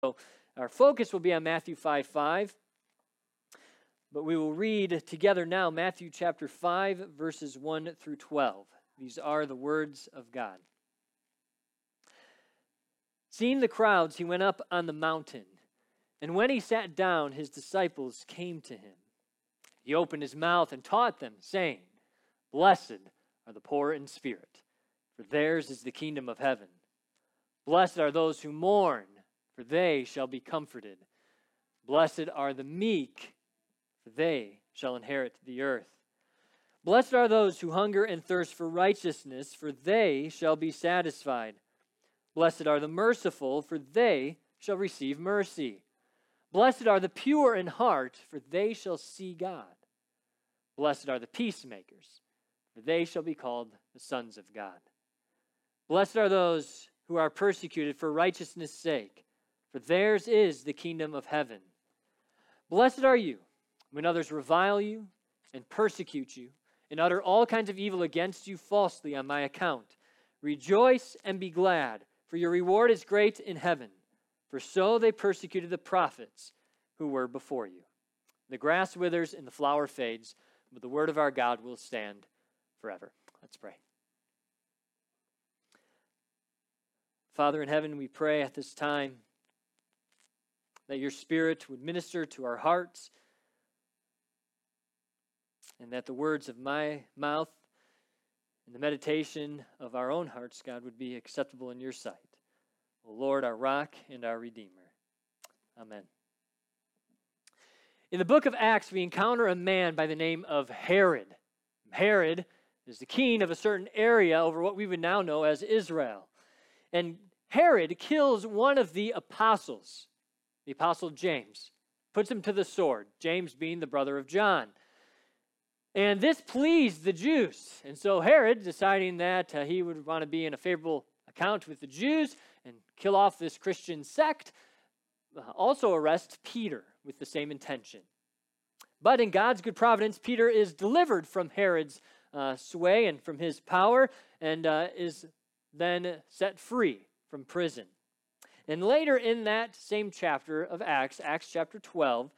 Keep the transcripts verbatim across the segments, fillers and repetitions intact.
So our focus will be on Matthew five five, but we will read together now Matthew chapter five, verses one through twelve. These are the words of God. Seeing the crowds, he went up on the mountain, and when he sat down, his disciples came to him. He opened his mouth and taught them, saying, "Blessed are the poor in spirit, for theirs is the kingdom of heaven. Blessed are those who mourn, for they shall be comforted. Blessed are the meek, for they shall inherit the earth. Blessed are those who hunger and thirst for righteousness, for they shall be satisfied. Blessed are the merciful, for they shall receive mercy. Blessed are the pure in heart, for they shall see God. Blessed are the peacemakers, for they shall be called the sons of God. Blessed are those who are persecuted for righteousness' sake, for theirs is the kingdom of heaven. Blessed are you when others revile you and persecute you and utter all kinds of evil against you falsely on my account. Rejoice and be glad, for your reward is great in heaven. For so they persecuted the prophets who were before you. The grass withers and the flower fades, but the word of our God will stand forever." Let's pray. Father in heaven, we pray at this time that your Spirit would minister to our hearts, and that the words of my mouth and the meditation of our own hearts, God, would be acceptable in your sight. O Lord, our rock and our redeemer. Amen. In the book of Acts, we encounter a man by the name of Herod. Herod is the king of a certain area over what we would now know as Israel. And Herod kills one of the apostles, the apostle James, puts him to the sword, James being the brother of John. And this pleased the Jews. And so Herod, deciding that uh, he would want to be in a favorable account with the Jews and kill off this Christian sect, uh, also arrests Peter with the same intention. But in God's good providence, Peter is delivered from Herod's uh, sway and from his power, and uh, is then set free from prison. And later in that same chapter of Acts, Acts chapter twelve,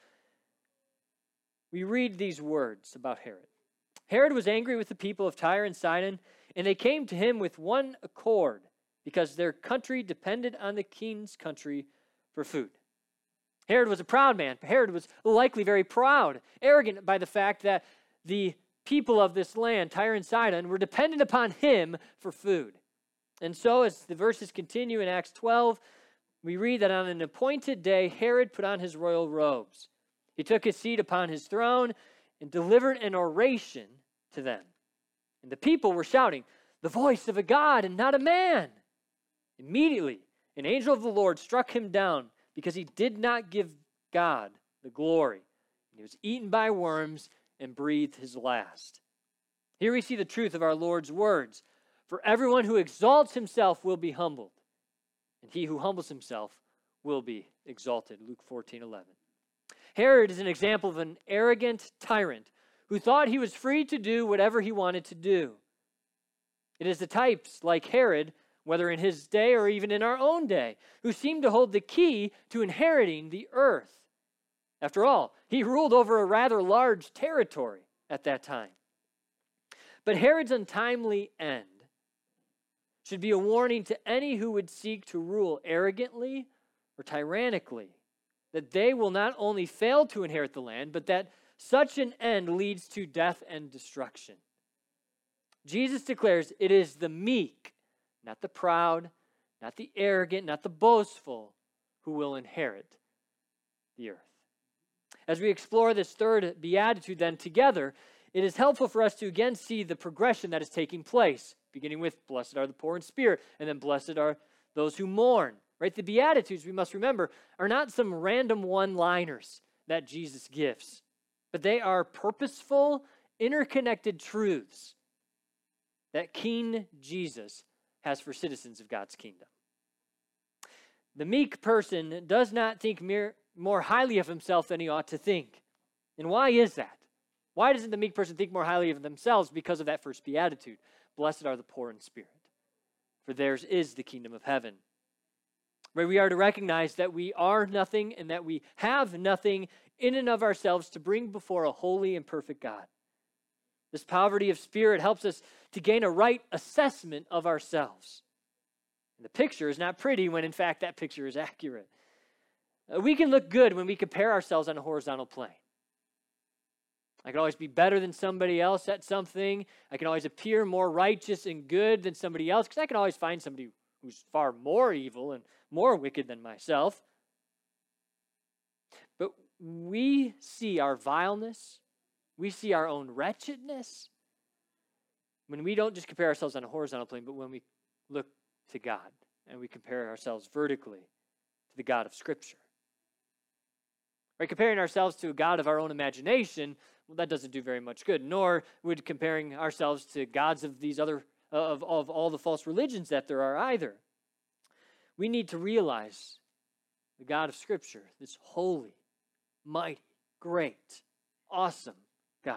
we read these words about Herod. Herod was angry with the people of Tyre and Sidon, and they came to him with one accord, because their country depended on the king's country for food. Herod was a proud man. Herod was likely very proud, arrogant by the fact that the people of this land, Tyre and Sidon, were dependent upon him for food. And so as the verses continue in Acts twelve, we read that on an appointed day, Herod put on his royal robes. He took his seat upon his throne and delivered an oration to them. And the people were shouting, "The voice of a God and not a man." Immediately, an angel of the Lord struck him down because he did not give God the glory. And he was eaten by worms and breathed his last. Here we see the truth of our Lord's words. For everyone who exalts himself will be humbled, and he who humbles himself will be exalted. Luke fourteen eleven. Herod is an example of an arrogant tyrant who thought he was free to do whatever he wanted to do. It is the types like Herod, whether in his day or even in our own day, who seem to hold the key to inheriting the earth. After all, he ruled over a rather large territory at that time. But Herod's untimely end should be a warning to any who would seek to rule arrogantly or tyrannically, that they will not only fail to inherit the land, but that such an end leads to death and destruction. Jesus declares it is the meek, not the proud, not the arrogant, not the boastful, who will inherit the earth. As we explore this third beatitude then together, it is helpful for us to again see the progression that is taking place, beginning with blessed are the poor in spirit, and then blessed are those who mourn. Right? The Beatitudes, we must remember, are not some random one-liners that Jesus gives, but they are purposeful, interconnected truths that King Jesus has for citizens of God's kingdom. The meek person does not think mere, more highly of himself than he ought to think. And why is that? Why doesn't the meek person think more highly of themselves? Because of that first beatitude. Blessed are the poor in spirit, for theirs is the kingdom of heaven. Right? We are to recognize that we are nothing and that we have nothing in and of ourselves to bring before a holy and perfect God. This poverty of spirit helps us to gain a right assessment of ourselves. And the picture is not pretty when, in fact, that picture is accurate. Uh, we can look good when we compare ourselves on a horizontal plane. I can always be better than somebody else at something. I can always appear more righteous and good than somebody else because I can always find somebody who's far more evil and more wicked than myself. But we see our vileness. We see our own wretchedness when we don't just compare ourselves on a horizontal plane, but when we look to God and we compare ourselves vertically to the God of Scripture. Right? Comparing ourselves to a God of our own imagination, well, that doesn't do very much good, nor would comparing ourselves to gods of these other, of, of all the false religions that there are either. We need to realize the God of Scripture, this holy, mighty, great, awesome God.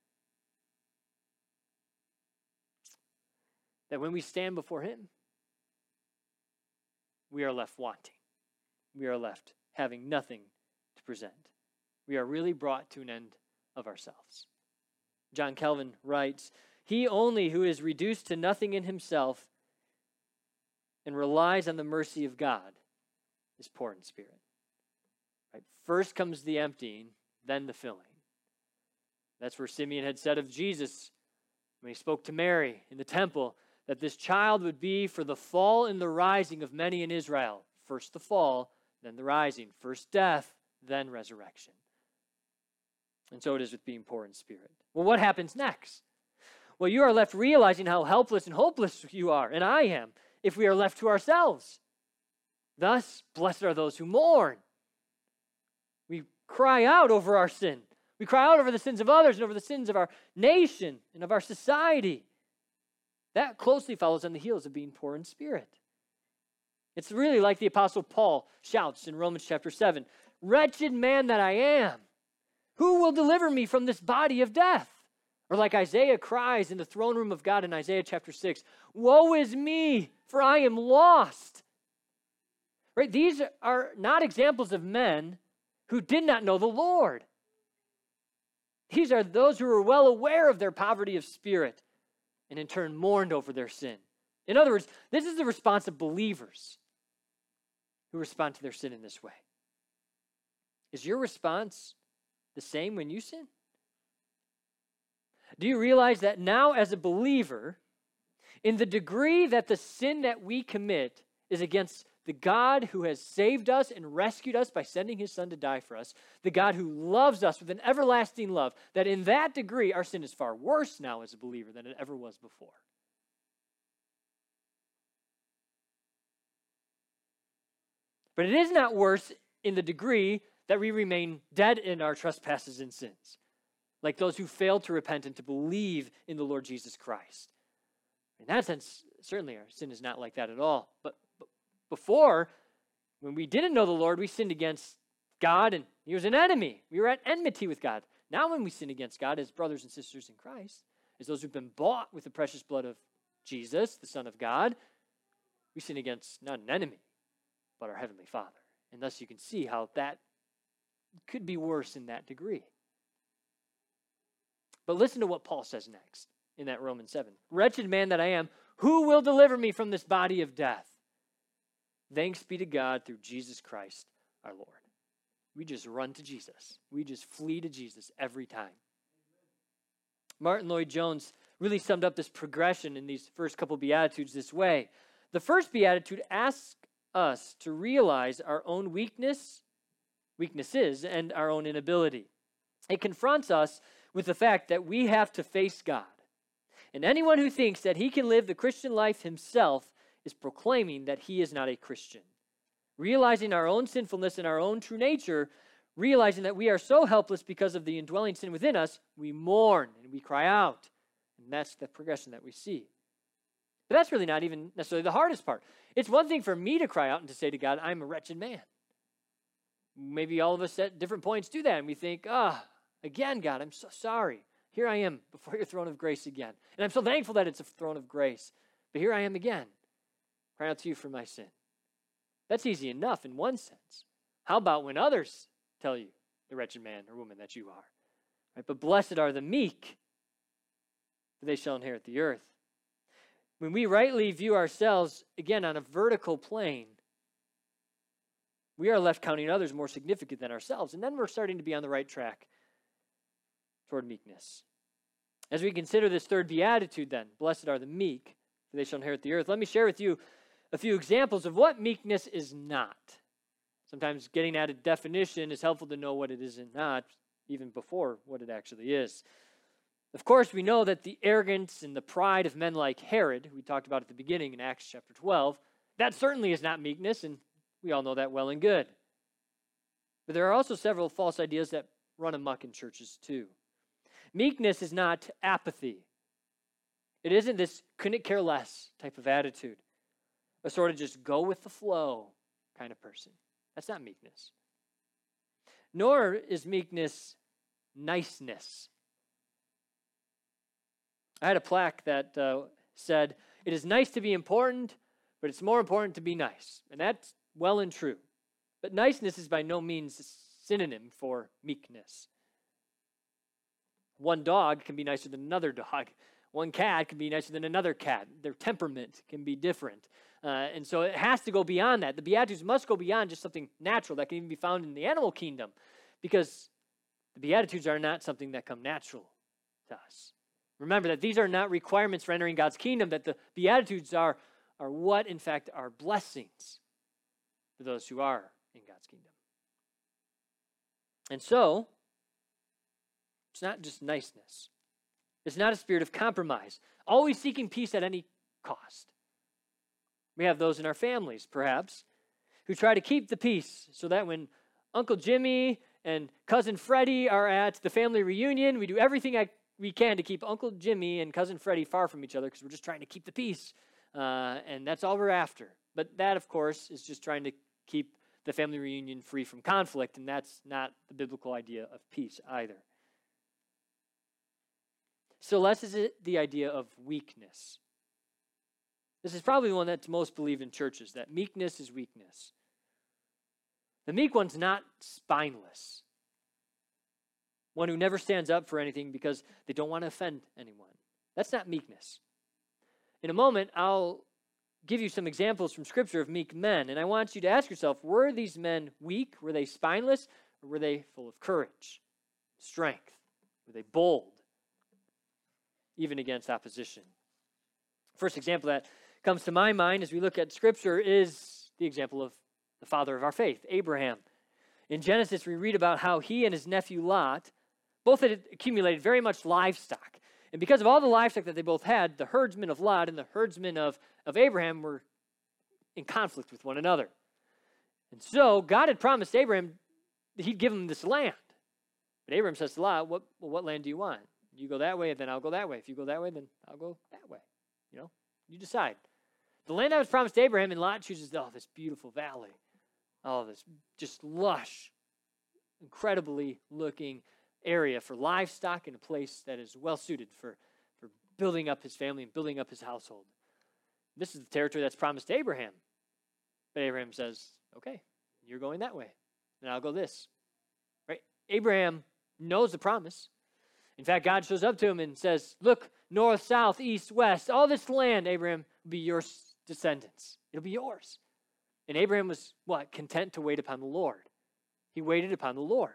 That when we stand before him, we are left wanting. We are left having nothing to present. We are really brought to an end of ourselves. John Calvin writes, "He only who is reduced to nothing in himself and relies on the mercy of God is poor in spirit." Right? First comes the emptying, then the filling. That's where Simeon had said of Jesus when he spoke to Mary in the temple, that this child would be for the fall and the rising of many in Israel. First the fall, then the rising. First death, then resurrection. And so it is with being poor in spirit. Well, what happens next? Well, you are left realizing how helpless and hopeless you are, and I am, if we are left to ourselves. Thus, blessed are those who mourn. We cry out over our sin. We cry out over the sins of others and over the sins of our nation and of our society. That closely follows on the heels of being poor in spirit. It's really like the Apostle Paul shouts in Romans chapter seven, "Wretched man that I am, who will deliver me from this body of death?" Or like Isaiah cries in the throne room of God in Isaiah chapter six, "Woe is me, for I am lost." Right? These are not examples of men who did not know the Lord. These are those who were well aware of their poverty of spirit and in turn mourned over their sin. In other words, this is the response of believers who respond to their sin in this way. Is your response the same when you sin? Do you realize that now as a believer, in the degree that the sin that we commit is against the God who has saved us and rescued us by sending his son to die for us, the God who loves us with an everlasting love, that in that degree our sin is far worse now as a believer than it ever was before? But it is not worse in the degree that we remain dead in our trespasses and sins, like those who failed to repent and to believe in the Lord Jesus Christ. In that sense, certainly our sin is not like that at all. But, but before, when we didn't know the Lord, we sinned against God and he was an enemy. We were at enmity with God. Now when we sin against God as brothers and sisters in Christ, as those who've been bought with the precious blood of Jesus, the Son of God, we sin against not an enemy, but our Heavenly Father. And thus you can see how that could be worse in that degree. But listen to what Paul says next in that Romans seven. "Wretched man that I am, who will deliver me from this body of death? Thanks be to God through Jesus Christ our Lord." We just run to Jesus. We just flee to Jesus every time. Martin Lloyd-Jones really summed up this progression in these first couple Beatitudes this way. The first Beatitude asks us to realize our own weakness, weaknesses, and our own inability. It confronts us with the fact that we have to face God. And anyone who thinks that he can live the Christian life himself is proclaiming that he is not a Christian. Realizing our own sinfulness and our own true nature, realizing that we are so helpless because of the indwelling sin within us, we mourn and we cry out. And that's the progression that we see. But that's really not even necessarily the hardest part. It's one thing for me to cry out and to say to God, "I'm a wretched man." Maybe all of us at different points do that, and we think, ah, again, God, I'm so sorry. Here I am before your throne of grace again. And I'm so thankful that it's a throne of grace. But here I am again, crying out to you for my sin. That's easy enough in one sense. How about when others tell you, the wretched man or woman that you are? Right? But blessed are the meek, for they shall inherit the earth. When we rightly view ourselves, again, on a vertical plane, we are left counting others more significant than ourselves. And then we're starting to be on the right track toward meekness. As we consider this third beatitude then, blessed are the meek, for they shall inherit the earth. Let me share with you a few examples of what meekness is not. Sometimes getting at a definition is helpful to know what it is and not, even before what it actually is. Of course, we know that the arrogance and the pride of men like Herod, who we talked about at the beginning in Acts chapter twelve, that certainly is not meekness, and we all know that well and good. But there are also several false ideas that run amok in churches too. Meekness is not apathy. It isn't this couldn't care less type of attitude, a sort of just go with the flow kind of person. That's not meekness. Nor is meekness niceness. I had a plaque that uh, said, it is nice to be important, but it's more important to be nice. And that's well and true. But niceness is by no means a synonym for meekness. One dog can be nicer than another dog. One cat can be nicer than another cat. Their temperament can be different. Uh, and so it has to go beyond that. The Beatitudes must go beyond just something natural that can even be found in the animal kingdom, because the Beatitudes are not something that come natural to us. Remember that these are not requirements for entering God's kingdom, that the Beatitudes are, are what, in fact, are blessings for those who are in God's kingdom. And so, it's not just niceness. It's not a spirit of compromise, always seeking peace at any cost. We have those in our families, perhaps, who try to keep the peace so that when Uncle Jimmy and Cousin Freddie are at the family reunion, we do everything I, we can to keep Uncle Jimmy and Cousin Freddie far from each other because we're just trying to keep the peace. Uh, and that's all we're after. But that, of course, is just trying to keep the family reunion free from conflict, and that's not the biblical idea of peace either. So less is it the idea of weakness. This is probably one that's most believed in churches, that meekness is weakness. The meek one's not spineless. One who never stands up for anything because they don't want to offend anyone. That's not meekness. In a moment, I'll give you some examples from Scripture of meek men, and I want you to ask yourself, were these men weak? Were they spineless? Or were they full of courage, strength? Were they bold, even against opposition? First example that comes to my mind as we look at Scripture is the example of the father of our faith, Abraham. In Genesis, we read about how he and his nephew Lot both had accumulated very much livestock. And because of all the livestock that they both had, the herdsmen of Lot and the herdsmen of, of Abraham were in conflict with one another. And so God had promised Abraham that he'd give him this land. But Abraham says to Lot, what, well, what land do you want? You go that way, then I'll go that way. If you go that way, then I'll go that way. You know, you decide. The land that was promised to Abraham, and Lot chooses, oh, this beautiful valley. Oh, this just lush, incredibly looking area for livestock and a place that is well suited for, for building up his family and building up his household. This is the territory that's promised to Abraham. But Abraham says, okay, you're going that way, then I'll go this. Right? Abraham knows the promise. In fact, God shows up to him and says, look, north, south, east, west, all this land, Abraham, will be your descendants. It'll be yours. And Abraham was, what? Content to wait upon the Lord. He waited upon the Lord.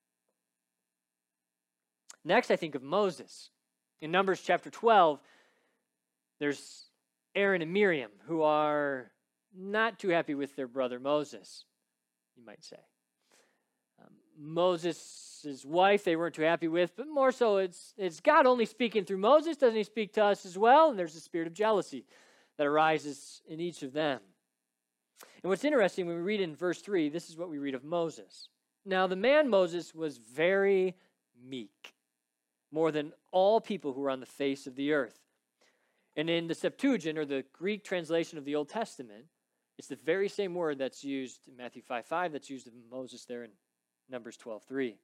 Next, I think of Moses. In Numbers chapter twelve, there's Aaron and Miriam who are not too happy with their brother Moses, you might say. Um, Moses' wife, they weren't too happy with, but more so it's, it's God only speaking through Moses. Doesn't he speak to us as well? And there's a spirit of jealousy that arises in each of them. And what's interesting, when we read in verse three, this is what we read of Moses. Now, the man Moses was very meek, more than all people who were on the face of the earth. And in the Septuagint, or the Greek translation of the Old Testament, it's the very same word that's used in Matthew five five that's used of Moses there in Numbers twelve three.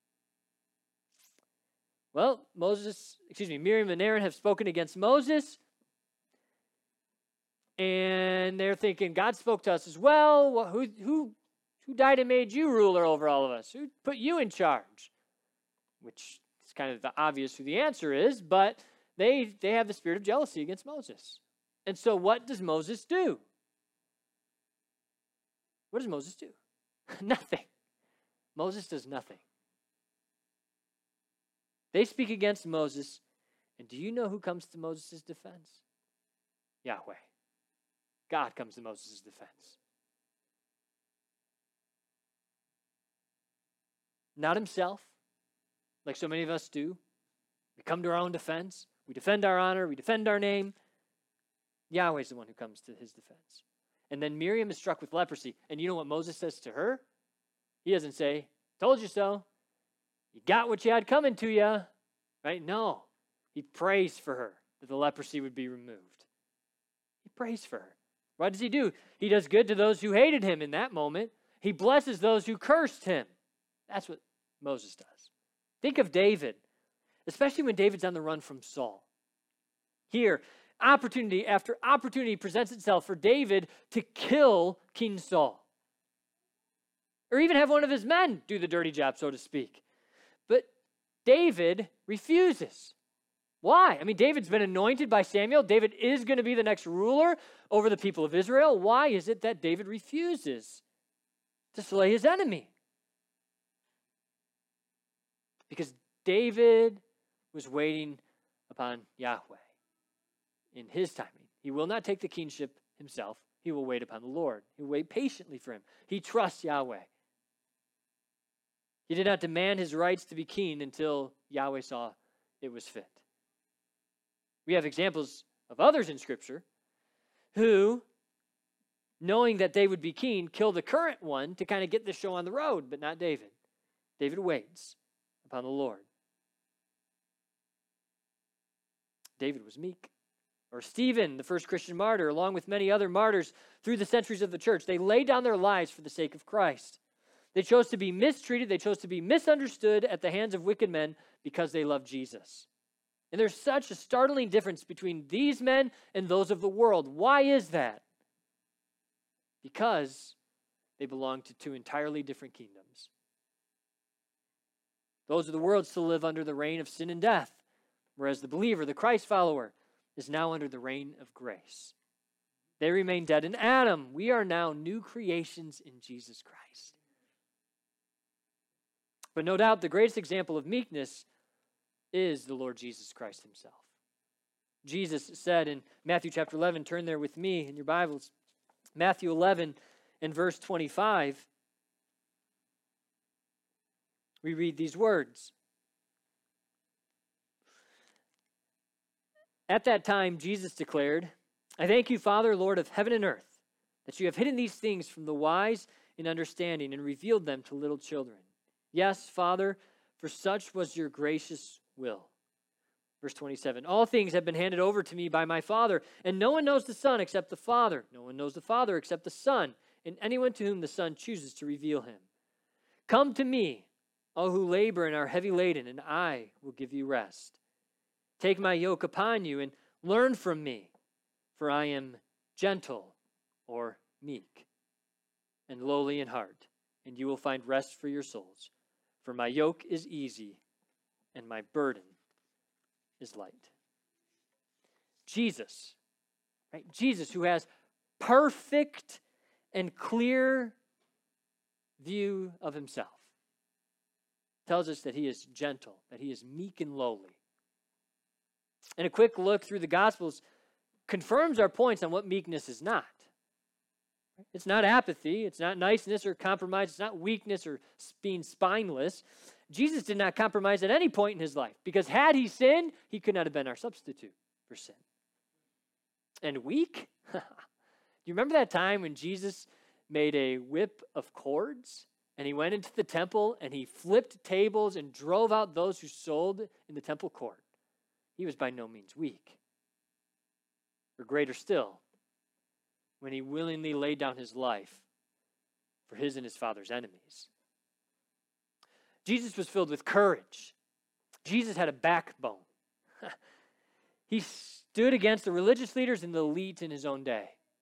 Well, Moses, excuse me, Miriam and Aaron have spoken against Moses. And they're thinking, God spoke to us as well. Well, who, who, who died and made you ruler over all of us? Who put you in charge? Which is kind of the obvious who the answer is, but they, they have the spirit of jealousy against Moses. And so what does Moses do? What does Moses do? Nothing. Moses does nothing. They speak against Moses, and do you know who comes to Moses' defense? Yahweh. God comes to Moses' defense. Not himself, like so many of us do. We come to our own defense. We defend our honor. We defend our name. Yahweh is the one who comes to his defense. And then Miriam is struck with leprosy. And you know what Moses says to her? He doesn't say, told you so. You got what you had coming to you. Right? No. He prays for her that the leprosy would be removed. He prays for her. What does he do? He does good to those who hated him in that moment. He blesses those who cursed him. That's what Moses does. Think of David, especially when David's on the run from Saul. Here, opportunity after opportunity presents itself for David to kill King Saul. Or even have one of his men do the dirty job, so to speak. But David refuses. Why? I mean, David's been anointed by Samuel. David is going to be the next ruler over the people of Israel. Why is it that David refuses to slay his enemy? Because David was waiting upon Yahweh in his timing. He will not take the kingship himself. He will wait upon the Lord. He will wait patiently for him. He trusts Yahweh. He did not demand his rights to be king until Yahweh saw it was fit. We have examples of others in Scripture who, knowing that they would be king, kill the current one to kind of get the show on the road, but not David. David waits upon the Lord. David was meek. Or Stephen, the first Christian martyr, along with many other martyrs through the centuries of the church, they laid down their lives for the sake of Christ. They chose to be mistreated. They chose to be misunderstood at the hands of wicked men because they loved Jesus. And there's such a startling difference between these men and those of the world. Why is that? Because they belong to two entirely different kingdoms. Those of the world still live under the reign of sin and death, whereas the believer, the Christ follower, is now under the reign of grace. They remain dead in Adam. We are now new creations in Jesus Christ. But no doubt the greatest example of meekness is the Lord Jesus Christ himself. Jesus said in Matthew chapter eleven, turn there with me in your Bibles, Matthew eleven and verse twenty-five, we read these words. At that time, Jesus declared, I thank you, Father, Lord of heaven and earth, that you have hidden these things from the wise in understanding and revealed them to little children. Yes, Father, for such was your gracious will. Verse twenty-seven, all things have been handed over to me by my Father, and no one knows the Son except the Father. No one knows the Father except the Son, and anyone to whom the Son chooses to reveal him. Come to me, all who labor and are heavy laden, and I will give you rest. Take my yoke upon you and learn from me, for I am gentle or meek and lowly in heart, and you will find rest for your souls. For my yoke is easy and my burden is light. Jesus, right? Jesus, who has perfect and clear view of himself, tells us that he is gentle, that he is meek and lowly. And a quick look through the Gospels confirms our points on what meekness is not. It's not apathy. It's not niceness or compromise. It's not weakness or being spineless. Jesus did not compromise at any point in his life, because had he sinned, he could not have been our substitute for sin. And weak? Do you remember that time when Jesus made a whip of cords and he went into the temple and he flipped tables and drove out those who sold in the temple court? He was by no means weak. Or greater still, when he willingly laid down his life for his and his Father's enemies. Jesus was filled with courage. Jesus had a backbone. He stood against the religious leaders and the elite in his own day.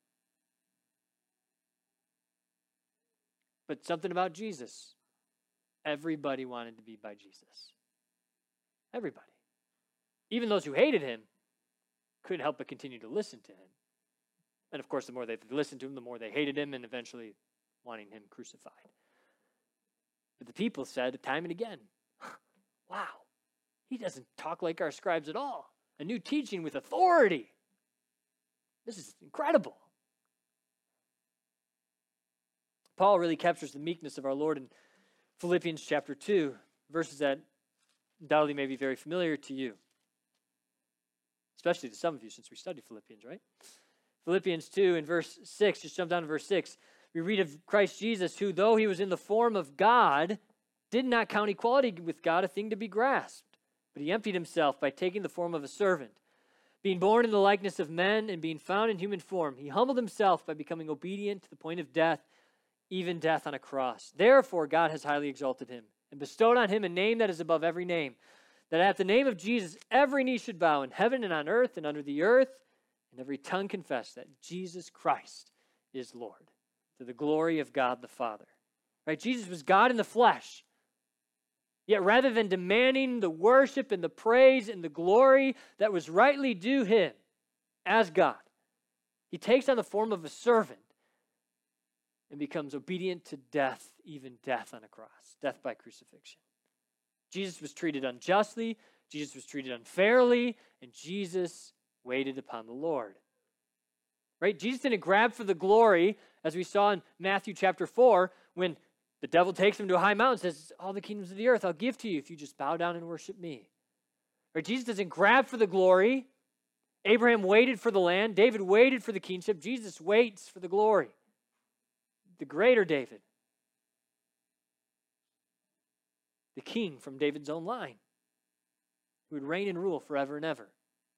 But something about Jesus, everybody wanted to be by Jesus. Everybody. Even those who hated him couldn't help but continue to listen to him. And of course, the more they listened to him, the more they hated him and eventually wanting him crucified. But the people said time and again, wow, he doesn't talk like our scribes at all. A new teaching with authority. This is incredible. Paul really captures the meekness of our Lord in Philippians chapter two, verses that undoubtedly may be very familiar to you, especially to some of you since we studied Philippians, right? Philippians two in verse six, just jump down to verse six. We read of Christ Jesus, who, though he was in the form of God, did not count equality with God a thing to be grasped, but he emptied himself by taking the form of a servant. Being born in the likeness of men and being found in human form, he humbled himself by becoming obedient to the point of death, even death on a cross. Therefore, God has highly exalted him and bestowed on him a name that is above every name, that at the name of Jesus every knee should bow in heaven and on earth and under the earth, and every tongue confess that Jesus Christ is Lord, to the glory of God the Father. Right? Jesus was God in the flesh. Yet rather than demanding the worship and the praise and the glory that was rightly due him as God, he takes on the form of a servant and becomes obedient to death, even death on a cross, death by crucifixion. Jesus was treated unjustly, Jesus was treated unfairly, and Jesus waited upon the Lord. Right? Jesus didn't grab for the glory, as we saw in Matthew chapter four, when the devil takes him to a high mountain and says, all the kingdoms of the earth I'll give to you if you just bow down and worship me. Right? Jesus doesn't grab for the glory. Abraham waited for the land. David waited for the kingship. Jesus waits for the glory. The greater David. The king from David's own line, who would reign and rule forever and ever.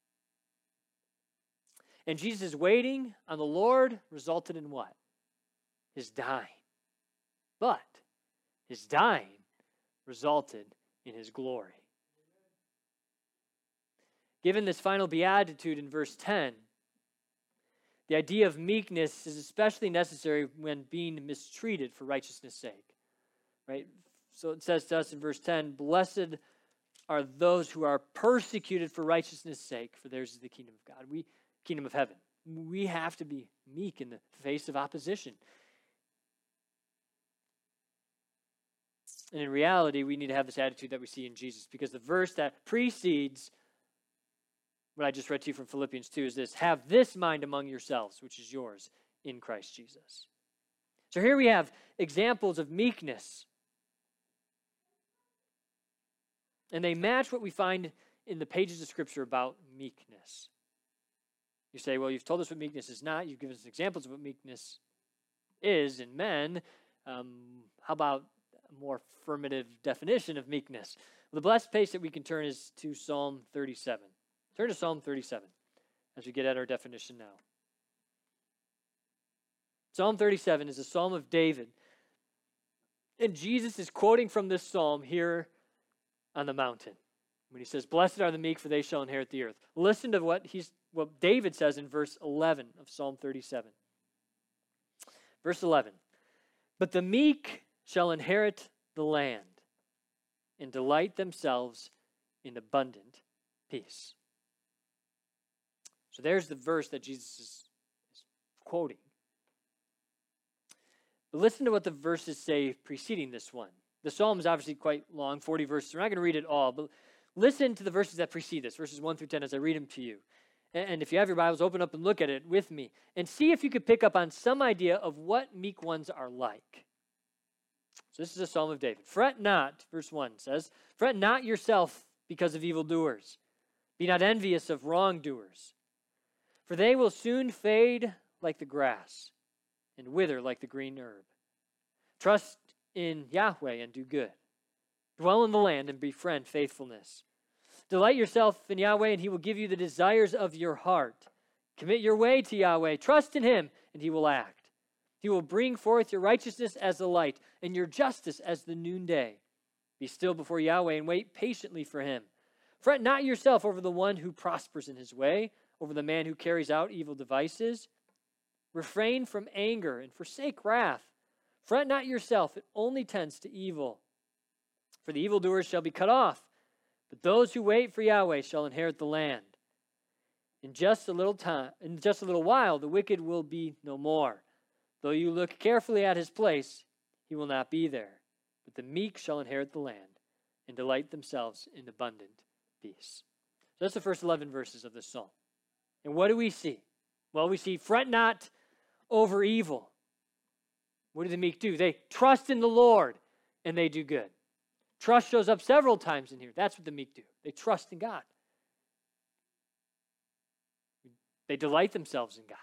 And Jesus' waiting on the Lord resulted in what? His dying. But his dying resulted in his glory. Given this final beatitude in verse ten, the idea of meekness is especially necessary when being mistreated for righteousness' sake. Right? So it says to us in verse ten, blessed are those who are persecuted for righteousness' sake, for theirs is the kingdom of God. We kingdom of heaven. We have to be meek in the face of opposition. And in reality, we need to have this attitude that we see in Jesus, because the verse that precedes what I just read to you from Philippians two is this: have this mind among yourselves, which is yours in Christ Jesus. So here we have examples of meekness. And they match what we find in the pages of Scripture about meekness. You say, well, you've told us what meekness is not. You've given us examples of what meekness is in men. Um, how about a more affirmative definition of meekness? Well, the blessed place that we can turn is to Psalm thirty-seven. Turn to Psalm thirty-seven as we get at our definition now. Psalm thirty-seven is a psalm of David. And Jesus is quoting from this psalm here on the mountain when he says, blessed are the meek, for they shall inherit the earth. Listen to what he's what David says in verse eleven of Psalm thirty-seven. Verse eleven, but the meek shall inherit the land and delight themselves in abundant peace. So there's the verse that Jesus is, is quoting. But listen to what the verses say preceding this one. The psalm is obviously quite long, forty verses. We're not going to read it all, but listen to the verses that precede this, verses one through ten, as I read them to you. And if you have your Bibles, open up and look at it with me and see if you could pick up on some idea of what meek ones are like. So this is a psalm of David. Fret not, verse one says, fret not yourself because of evildoers. Be not envious of wrongdoers, for they will soon fade like the grass and wither like the green herb. Trust in Yahweh and do good. Dwell in the land and befriend faithfulness. Delight yourself in Yahweh, and he will give you the desires of your heart. Commit your way to Yahweh. Trust in him, and he will act. He will bring forth your righteousness as the light, and your justice as the noonday. Be still before Yahweh, and wait patiently for him. Fret not yourself over the one who prospers in his way, over the man who carries out evil devices. Refrain from anger and forsake wrath. Fret not yourself, it only tends to evil. For the evildoers shall be cut off, but those who wait for Yahweh shall inherit the land. In just a little time, in just a little while, the wicked will be no more. Though you look carefully at his place, he will not be there. But the meek shall inherit the land and delight themselves in abundant peace. So that's the first eleven verses of this psalm. And what do we see? Well, we see, fret not over evil. What do the meek do? They trust in the Lord and they do good. Trust shows up several times in here. That's what the meek do. They trust in God. They delight themselves in God.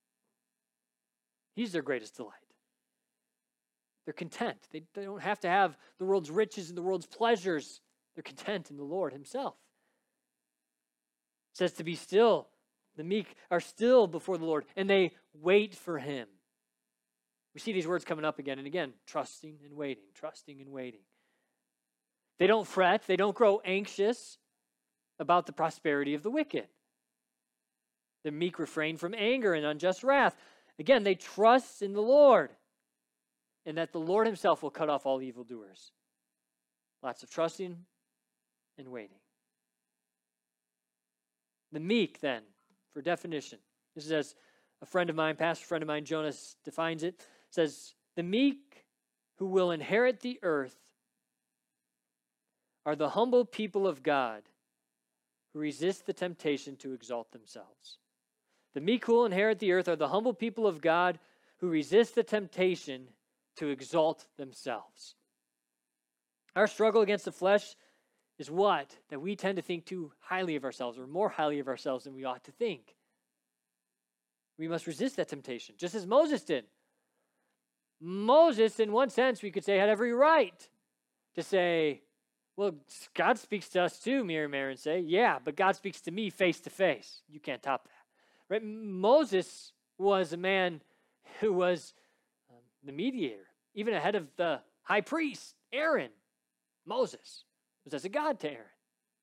He's their greatest delight. They're content. They, they don't have to have the world's riches and the world's pleasures. They're content in the Lord himself. It says to be still. The meek are still before the Lord, and they wait for him. We see these words coming up again and again, trusting and waiting, trusting and waiting. They don't fret. They don't grow anxious about the prosperity of the wicked. The meek refrain from anger and unjust wrath. Again, they trust in the Lord and that the Lord himself will cut off all evildoers. Lots of trusting and waiting. The meek, then, for definition. This is as a friend of mine, pastor friend of mine, Jonas, defines it. Says, the meek who will inherit the earth are the humble people of God who resist the temptation to exalt themselves. The meek who will inherit the earth are the humble people of God who resist the temptation to exalt themselves. Our struggle against the flesh is what? That we tend to think too highly of ourselves, or more highly of ourselves than we ought to think. We must resist that temptation, just as Moses did. Moses, in one sense, we could say, had every right to say, well, God speaks to us too, Miriam and say, yeah, but God speaks to me face to face. You can't top that. Right? Moses was a man who was um, the mediator, even ahead of the high priest, Aaron. Moses was as a God to Aaron.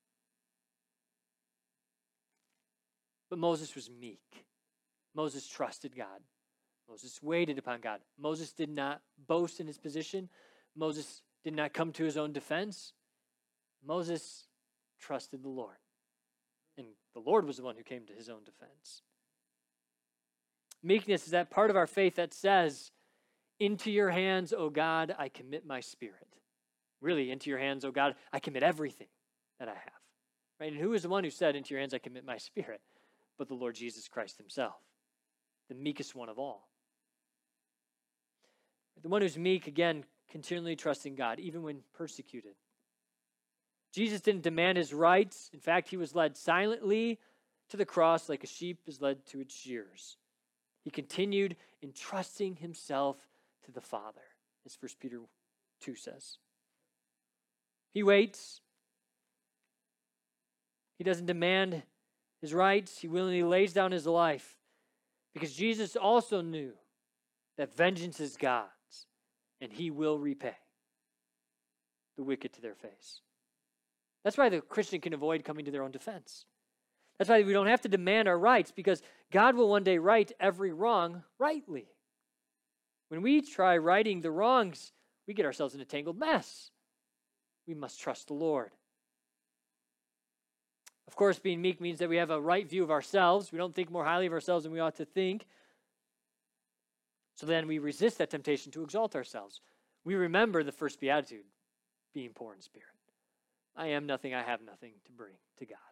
But Moses was meek. Moses trusted God. Moses waited upon God. Moses did not boast in his position. Moses did not come to his own defense. Moses trusted the Lord. And the Lord was the one who came to his own defense. Meekness is that part of our faith that says, into your hands, O God, I commit my spirit. Really, into your hands, O God, I commit everything that I have. Right? And who is the one who said, into your hands I commit my spirit? But the Lord Jesus Christ himself, the meekest one of all. The one who's meek, again, continually trusting God, even when persecuted. Jesus didn't demand his rights. In fact, he was led silently to the cross like a sheep is led to its shears. He continued entrusting himself to the Father, as First Peter two says. He waits. He doesn't demand his rights. He willingly lays down his life because Jesus also knew that vengeance is God's and he will repay the wicked to their face. That's why the Christian can avoid coming to their own defense. That's why we don't have to demand our rights, because God will one day right every wrong rightly. When we try righting the wrongs, we get ourselves in a tangled mess. We must trust the Lord. Of course, being meek means that we have a right view of ourselves. We don't think more highly of ourselves than we ought to think. So then we resist that temptation to exalt ourselves. We remember the first beatitude, being poor in spirit. I am nothing, I have nothing to bring to God.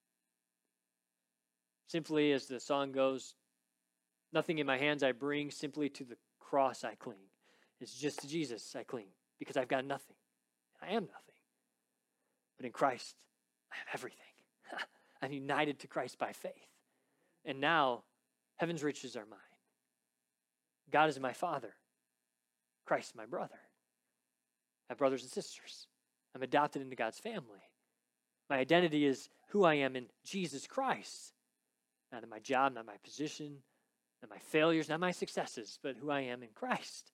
Simply, as the song goes, nothing in my hands I bring, simply to the cross I cling. It's just to Jesus I cling, because I've got nothing. I am nothing. But in Christ, I have everything. I'm united to Christ by faith. And now, heaven's riches are mine. God is my Father. Christ is my brother. I have brothers and sisters. I'm adopted into God's family. My identity is who I am in Jesus Christ. Not in my job, not my position, not my failures, not my successes, but who I am in Christ.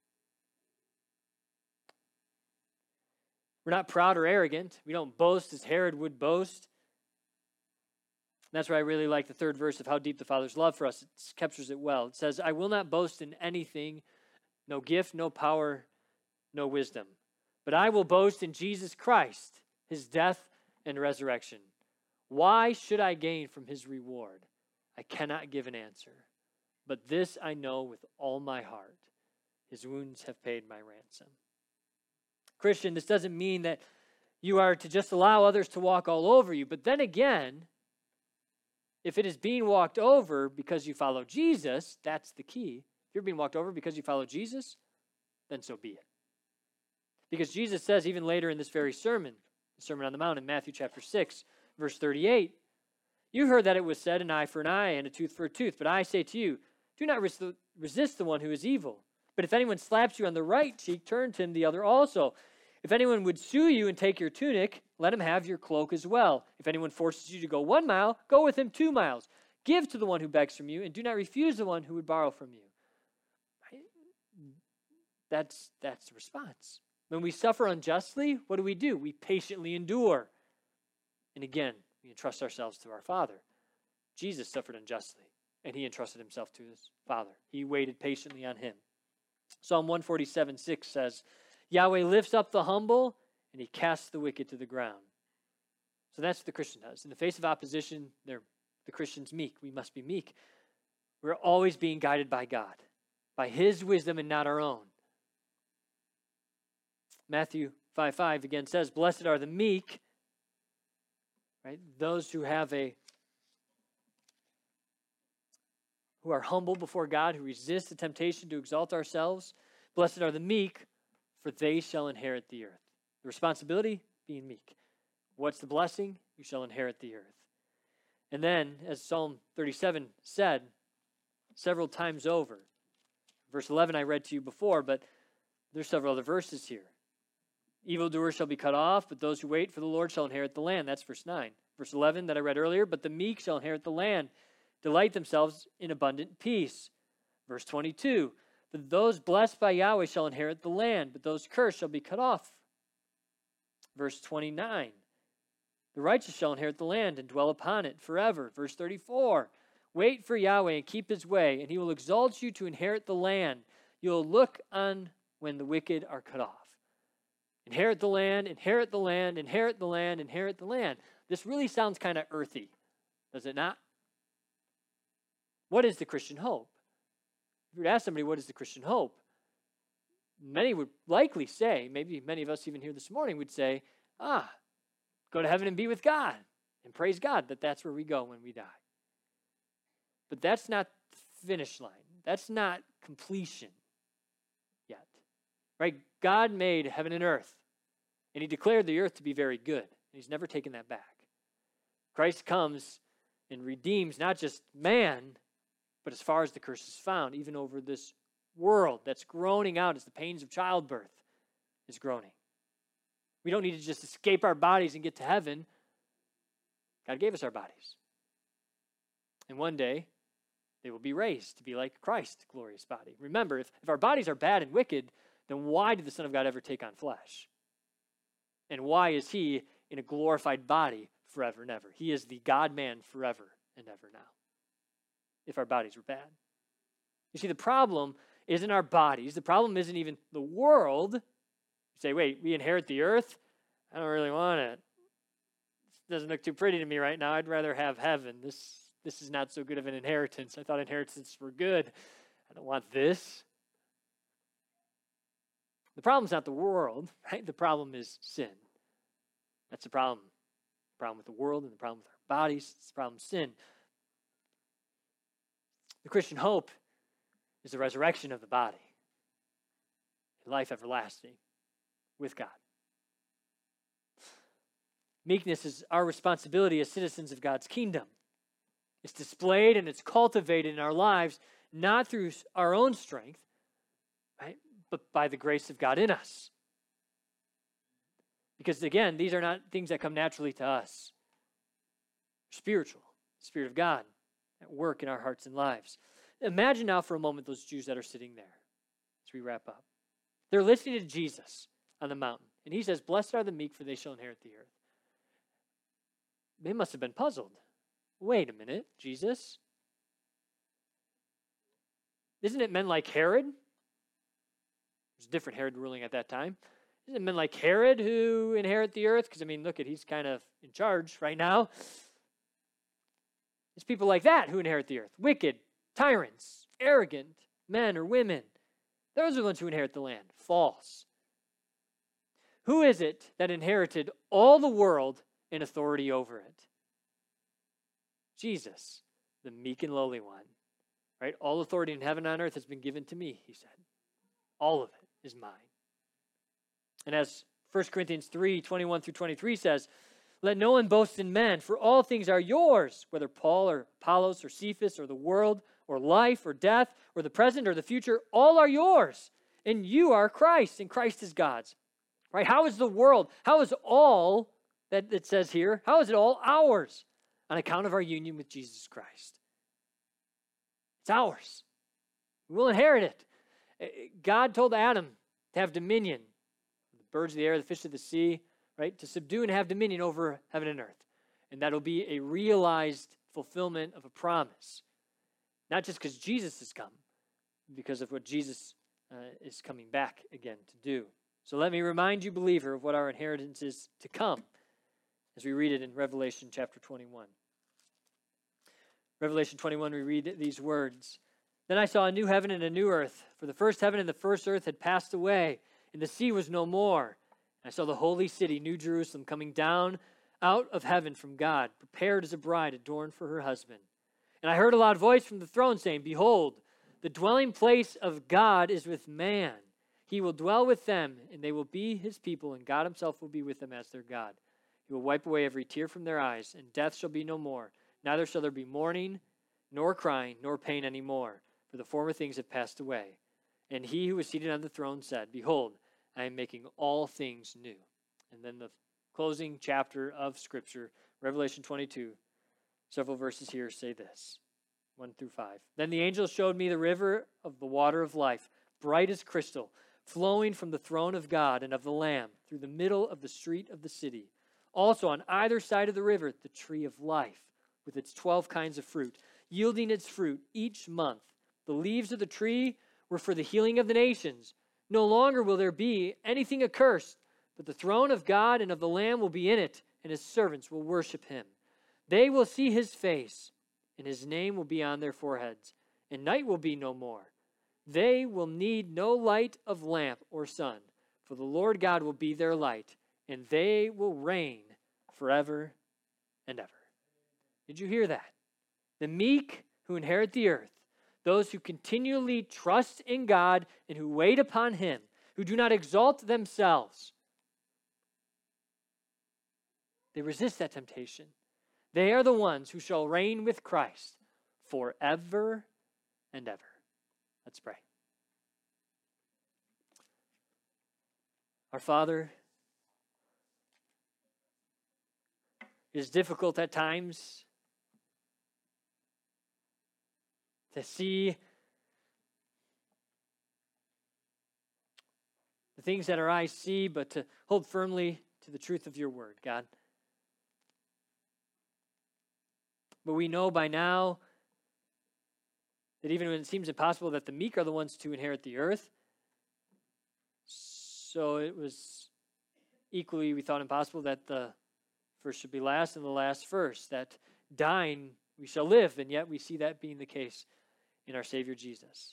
We're not proud or arrogant. We don't boast as Herod would boast. And that's why I really like the third verse of how deep the Father's love for us. It captures it well. It says, I will not boast in anything no gift, no power, no wisdom. But I will boast in Jesus Christ, his death and resurrection. Why should I gain from his reward? I cannot give an answer. But this I know with all my heart. His wounds have paid my ransom. Christian, this doesn't mean that you are to just allow others to walk all over you. But then again, if it is being walked over because you follow Jesus, that's the key. If you're being walked over because you follow Jesus, then so be it. Because Jesus says even later in this very sermon, the Sermon on the Mount in Matthew chapter six, verse thirty-eight, you heard that it was said, an eye for an eye and a tooth for a tooth. But I say to you, do not res- resist the one who is evil. But if anyone slaps you on the right cheek, turn to him the other also. If anyone would sue you and take your tunic, let him have your cloak as well. If anyone forces you to go one mile, go with him two miles. Give to the one who begs from you, and do not refuse the one who would borrow from you. Right? That's, that's the response. When we suffer unjustly, what do we do? We patiently endure. And again, we entrust ourselves to our Father. Jesus suffered unjustly, and he entrusted himself to his Father. He waited patiently on him. Psalm one forty-seven, six says, Yahweh lifts up the humble, and he casts the wicked to the ground. So that's what the Christian does. In the face of opposition, they're, the Christian's meek. We must be meek. We're always being guided by God, by his wisdom and not our own. Matthew five five again says, Blessed are the meek, right? Those who have a who are humble before God, who resist the temptation to exalt ourselves. Blessed are the meek, for they shall inherit the earth. The responsibility, being meek. What's the blessing? You shall inherit the earth. And then, as Psalm thirty-seven said several times over, verse eleven I read to you before, but there's several other verses here. Evildoers shall be cut off, but those who wait for the Lord shall inherit the land. That's verse nine. Verse eleven that I read earlier, but the meek shall inherit the land, delight themselves in abundant peace. Verse twenty-two, but those blessed by Yahweh shall inherit the land, but those cursed shall be cut off. Verse twenty-nine, the righteous shall inherit the land and dwell upon it forever. Verse thirty-four, wait for Yahweh and keep his way, and he will exalt you to inherit the land. You will look on when the wicked are cut off. Inherit the land, inherit the land, inherit the land, inherit the land. This really sounds kind of earthy, does it not? What is the Christian hope? If you were to ask somebody, what is the Christian hope? Many would likely say, maybe many of us even here this morning would say, ah, go to heaven and be with God. And praise God that that's where we go when we die. But that's not the finish line. That's not completion yet. Right? God made heaven and earth, and he declared the earth to be very good. And he's never taken that back. Christ comes and redeems not just man, but as far as the curse is found, even over this world that's groaning out as the pains of childbirth is groaning. We don't need to just escape our bodies and get to heaven. God gave us our bodies. And one day, they will be raised to be like Christ's glorious body. Remember, if, if our bodies are bad and wicked, then why did the Son of God ever take on flesh? And why is he in a glorified body forever and ever? He is the God-man forever and ever now, if our bodies were bad. You see, the problem isn't our bodies. The problem isn't even the world. You say, wait, we inherit the earth? I don't really want it. This doesn't look too pretty to me right now. I'd rather have heaven. This, this is not so good of an inheritance. I thought inheritances were good. I don't want this. The problem's not the world, right? The problem is sin. That's the problem. The problem with the world and the problem with our bodies. It's the problem of sin. The Christian hope is the resurrection of the body. Life everlasting with God. Meekness is our responsibility as citizens of God's kingdom. It's displayed and it's cultivated in our lives, not through our own strength, right? But by the grace of God in us. Because again, these are not things that come naturally to us. They're spiritual. The Spirit of God at work in our hearts and lives. Imagine now for a moment those Jews that are sitting there as we wrap up. They're listening to Jesus on the mountain. And he says, blessed are the meek, for they shall inherit the earth. They must have been puzzled. Wait a minute, Jesus? Isn't it men like Herod There's a different Herod ruling at that time. It isn't men like Herod who inherit the earth, because, I mean, look at, he's kind of in charge right now. It's people like that who inherit the earth. Wicked, tyrants, arrogant men or women. Those are the ones who inherit the land. False. Who is it that inherited all the world and authority over it? Jesus, the meek and lowly one. Right? All authority in heaven and on earth has been given to me, he said. All of it is mine. And as First Corinthians three, twenty-one through twenty-three says, let no one boast in men, for all things are yours, whether Paul or Apollos or Cephas or the world or life or death or the present or the future, all are yours. And you are Christ, and Christ is God's. Right? How is the world, how is all that it says here, how is it all ours? On account of our union with Jesus Christ. It's ours. We'll inherit it. God told Adam to have dominion. The birds of the air, the fish of the sea, right? To subdue and have dominion over heaven and earth. And that'll be a realized fulfillment of a promise. Not just because Jesus has come, because of what Jesus uh, is coming back again to do. So let me remind you, believer, of what our inheritance is to come, as we read it in Revelation chapter twenty-one. Revelation twenty-one, we read these words. Then I saw a new heaven and a new earth, for the first heaven and the first earth had passed away, and the sea was no more. I saw the holy city, New Jerusalem, coming down out of heaven from God, prepared as a bride adorned for her husband. And I heard a loud voice from the throne saying, behold, the dwelling place of God is with man. He will dwell with them, and they will be his people, and God himself will be with them as their God. He will wipe away every tear from their eyes, and death shall be no more. Neither shall there be mourning, nor crying, nor pain any more, for the former things have passed away. And he who was seated on the throne said, behold, I am making all things new. And then the closing chapter of Scripture, Revelation twenty-two, several verses here say this, one through five. Then the angel showed me the river of the water of life, bright as crystal, flowing from the throne of God and of the Lamb through the middle of the street of the city. Also on either side of the river, the tree of life, with its twelve kinds of fruit, yielding its fruit each month. The leaves of the tree were for the healing of the nations. No longer will there be anything accursed, but the throne of God and of the Lamb will be in it, and his servants will worship him. They will see his face, and his name will be on their foreheads, and night will be no more. They will need no light of lamp or sun, for the Lord God will be their light, and they will reign forever and ever. Did you hear that? The meek who inherit the earth, those who continually trust in God and who wait upon him, who do not exalt themselves, they resist that temptation. They are the ones who shall reign with Christ forever and ever. Let's pray. Our Father, it is difficult at times to see the things that our eyes see, but to hold firmly to the truth of your word, God. But we know by now that even when it seems impossible, that the meek are the ones to inherit the earth. So it was equally, we thought, impossible that the first should be last and the last first, that dying we shall live, and yet we see that being the case in our Savior Jesus.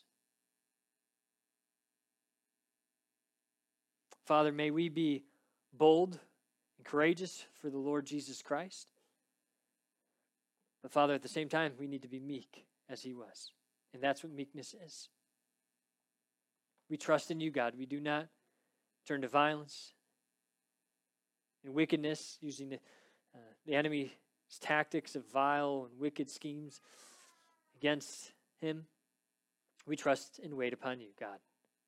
Father, may we be bold and courageous for the Lord Jesus Christ. But Father, at the same time, we need to be meek as he was. And that's what meekness is. We trust in you, God. We do not turn to violence and wickedness, using the, uh, the enemy's tactics of vile and wicked schemes against him. We trust and wait upon you, God.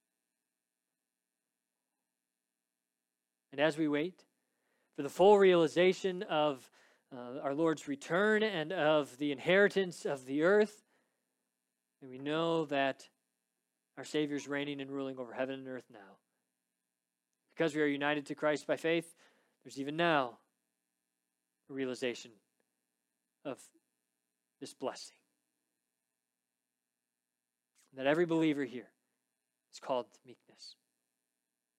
And as we wait for the full realization of uh, our Lord's return and of the inheritance of the earth, and we know that our Savior is reigning and ruling over heaven and earth now. Because we are united to Christ by faith, there's even now a realization of this blessing. That every believer here is called to meekness.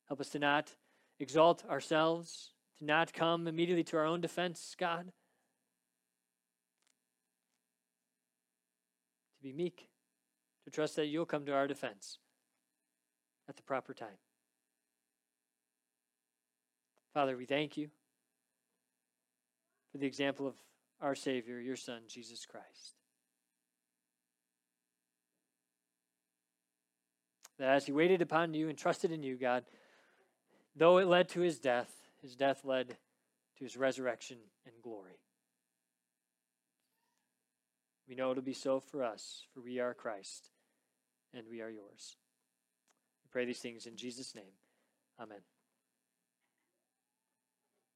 Help us to not exalt ourselves, to not come immediately to our own defense, God. To be meek, to trust that you'll come to our defense at the proper time. Father, we thank you for the example of our Savior, your Son, Jesus Christ. That as he waited upon you and trusted in you, God, though it led to his death, his death led to his resurrection and glory. We know it'll be so for us, for we are Christ, and we are yours. We pray these things in Jesus' name. Amen.